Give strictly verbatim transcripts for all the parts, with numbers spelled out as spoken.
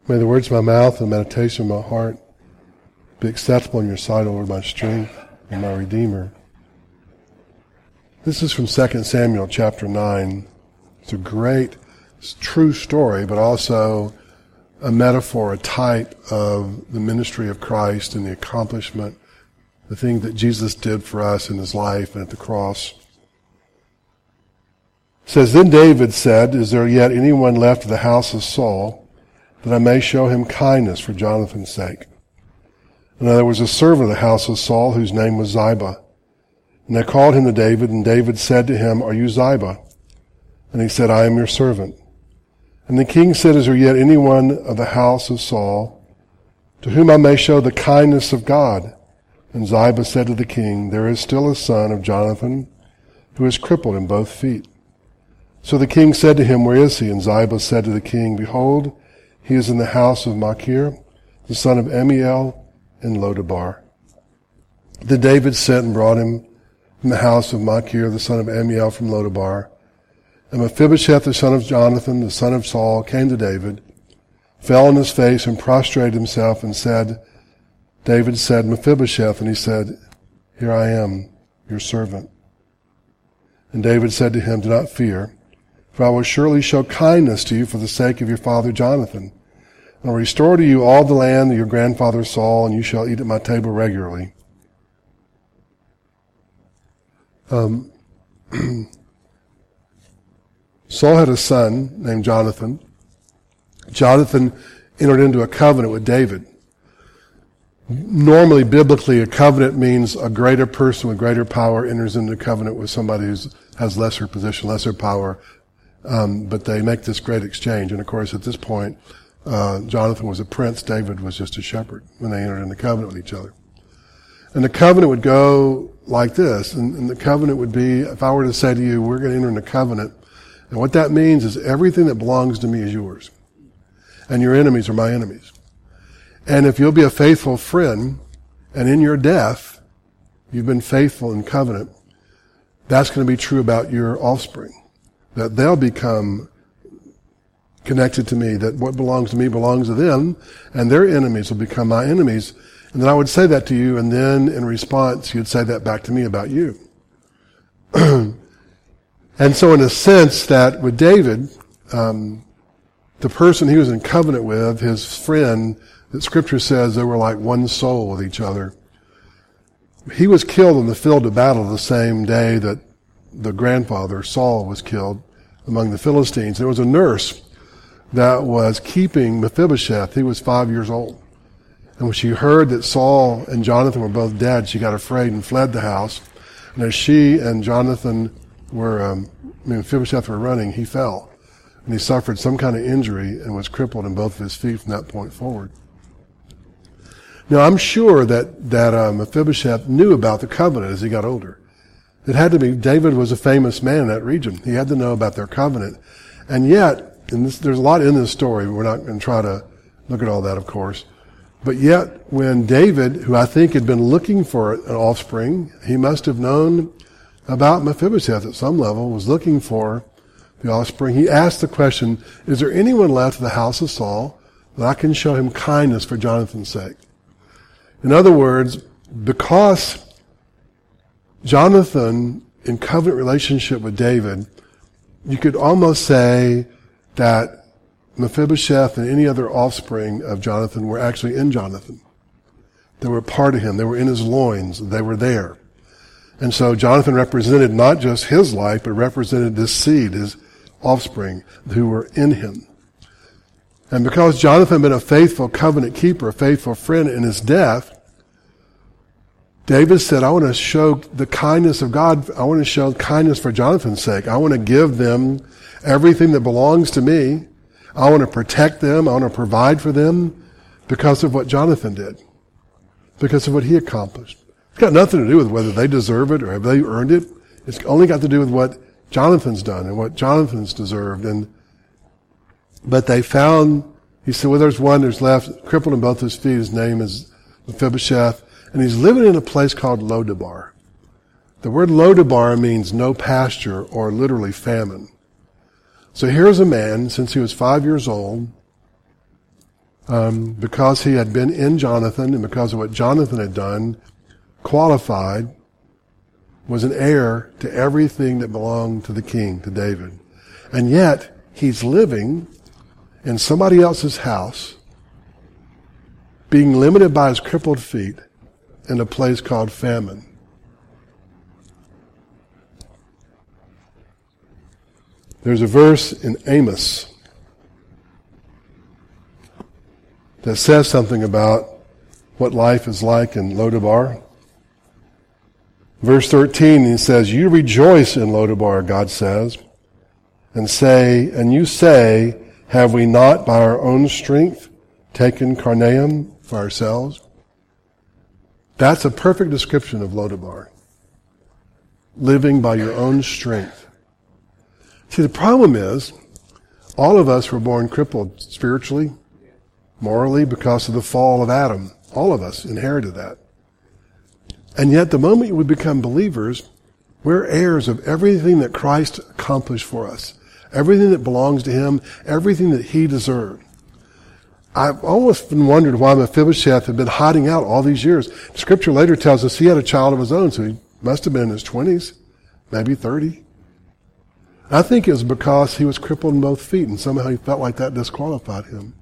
May the words of my mouth and the meditation of my heart be acceptable in your sight, O Lord, my strength and my Redeemer. This is from Second Samuel chapter nine. It's a great, it's a true story, but also a metaphor, a type of the ministry of Christ and the accomplishment, the thing that Jesus did for us in his life and at the cross. It says, Then David said, Is there yet anyone left of the house of Saul, that I may show him kindness for Jonathan's sake? And there was a servant of the house of Saul whose name was Ziba. And they called him to David, and David said to him, Are you Ziba? And he said, I am your servant. And the king said, Is there yet anyone of the house of Saul, to whom I may show the kindness of God? And Ziba said to the king, There is still a son of Jonathan, who is crippled in both feet. So the king said to him, Where is he? And Ziba said to the king, Behold, he is in the house of Machir, the son of Amiel, in Lodabar. Then David sent and brought him from the house of Machir, the son of Amiel, from Lodabar. And Mephibosheth, the son of Jonathan, the son of Saul, came to David, fell on his face, and prostrated himself, and said, David said, Mephibosheth, and he said, Here I am, your servant. And David said to him, Do not fear, for I will surely show kindness to you for the sake of your father Jonathan. I will restore to you all the land of your grandfather Saul, and you shall eat at my table regularly. Um, Saul had a son named Jonathan. Jonathan entered into a covenant with David. Normally, biblically, a covenant means a greater person with greater power enters into a covenant with somebody who has lesser position, lesser power. Um, but they make this great exchange. And of course, at this point, uh, Jonathan was a prince. David was just a shepherd when they entered into covenant with each other. And the covenant would go like this. And, and the covenant would be, if I were to say to you, we're going to enter into a covenant. And what that means is everything that belongs to me is yours. And your enemies are my enemies. And if you'll be a faithful friend, and in your death, you've been faithful in covenant, that's going to be true about your offspring. That they'll become connected to me, that what belongs to me belongs to them, and their enemies will become my enemies. And then I would say that to you, and then in response, you'd say that back to me about you. And so in a sense that with David, um, the person he was in covenant with, his friend, that Scripture says they were like one soul with each other. He was killed in the field of battle the same day that the grandfather, Saul, was killed among the Philistines. There was a nurse that was keeping Mephibosheth. He was five years old. And when she heard that Saul and Jonathan were both dead, she got afraid and fled the house. And as she and Jonathan were, um, I mean, Mephibosheth were running, he fell. And he suffered some kind of injury and was crippled in both of his feet from that point forward. Now, I'm sure that, that uh, Mephibosheth knew about the covenant as he got older. It had to be, David was a famous man in that region. He had to know about their covenant. And yet, and this, there's a lot in this story. We're not going to try to look at all that, of course. But yet, when David, who I think had been looking for an offspring, he must have known about Mephibosheth at some level, was looking for the offspring. He asked the question, is there anyone left of the house of Saul that I can show him kindness for Jonathan's sake? In other words, because Jonathan, in covenant relationship with David, you could almost say that Mephibosheth and any other offspring of Jonathan were actually in Jonathan. They were part of him. They were in his loins. They were there. And so Jonathan represented not just his life, but represented this seed, his offspring, who were in him. And because Jonathan had been a faithful covenant keeper, a faithful friend in his death, David said, I want to show the kindness of God. I want to show kindness for Jonathan's sake. I want to give them everything that belongs to me. I want to protect them. I want to provide for them because of what Jonathan did, because of what he accomplished. It's got nothing to do with whether they deserve it or have they earned it. It's only got to do with what Jonathan's done and what Jonathan's deserved. And but they found, he said, well, there's one there's left, crippled in both his feet. His name is Mephibosheth. And he's living in a place called Lodabar. The word Lodabar means no pasture or literally famine. So here's a man, since he was five years old, um, because he had been in Jonathan and because of what Jonathan had done, qualified, was an heir to everything that belonged to the king, to David. And yet, he's living in somebody else's house, being limited by his crippled feet in a place called famine. There's a verse in Amos that says something about what life is like in Lodabar. Verse thirteen, he says, "You rejoice in Lodabar," God says, and say, and you say, "Have we not by our own strength taken Carnaim for ourselves?" That's a perfect description of Lodabar. Living by your own strength. See, the problem is, all of us were born crippled spiritually, morally, because of the fall of Adam. All of us inherited that. And yet, the moment we become believers, we're heirs of everything that Christ accomplished for us. Everything that belongs to him, everything that he deserved. I've almost been wondered why Mephibosheth had been hiding out all these years. Scripture later tells us he had a child of his own, so he must have been in his twenties, maybe thirty. I think it was because he was crippled in both feet, and somehow he felt like that disqualified him.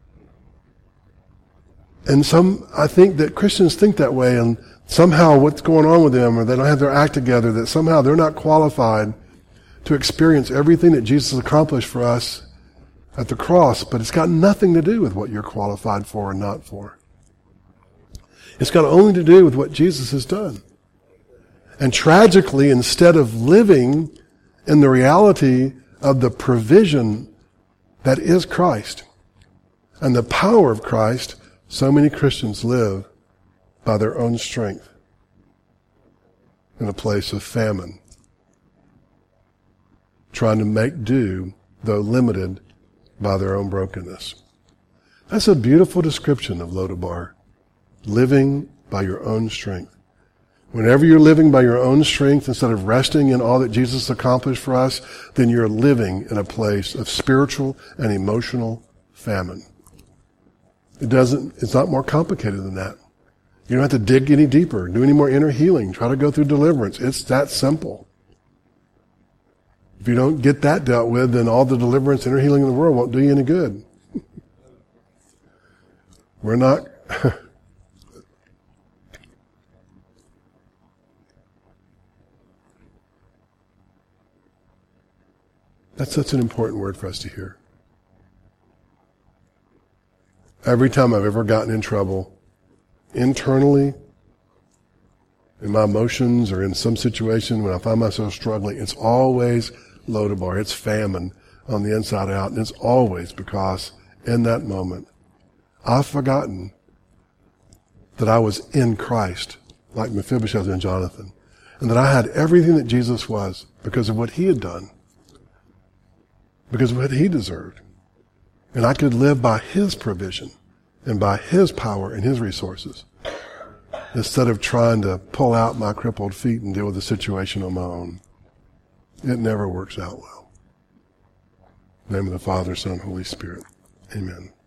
And some, I think that Christians think that way, and somehow what's going on with them, or they don't have their act together, that somehow they're not qualified to experience everything that Jesus accomplished for us at the cross, but it's got nothing to do with what you're qualified for or not for. It's got only to do with what Jesus has done. And tragically, instead of living in the reality of the provision that is Christ and the power of Christ, so many Christians live by their own strength in a place of famine, trying to make do, though limited by their own brokenness. That's a beautiful description of Lodabar, living by your own strength. Whenever you're living by your own strength instead of resting in all that Jesus accomplished for us, then you're living in a place of spiritual and emotional famine. It doesn't, it's not more complicated than that. You don't have to dig any deeper, do any more inner healing, try to go through deliverance. It's that simple. If you don't get that dealt with, then all the deliverance, inner healing in the world won't do you any good. We're not... That's such an important word for us to hear. Every time I've ever gotten in trouble, internally, in my emotions or in some situation when I find myself struggling, it's always Lodabar. It's famine on the inside out. And it's always because in that moment, I've forgotten that I was in Christ, like Mephibosheth and Jonathan, and that I had everything that Jesus was because of what he had done, because of what he deserved. And I could live by his provision and by his power and his resources instead of trying to pull out my crippled feet and deal with the situation on my own. It never works out well. In the name of the Father, Son, Holy Spirit. Amen.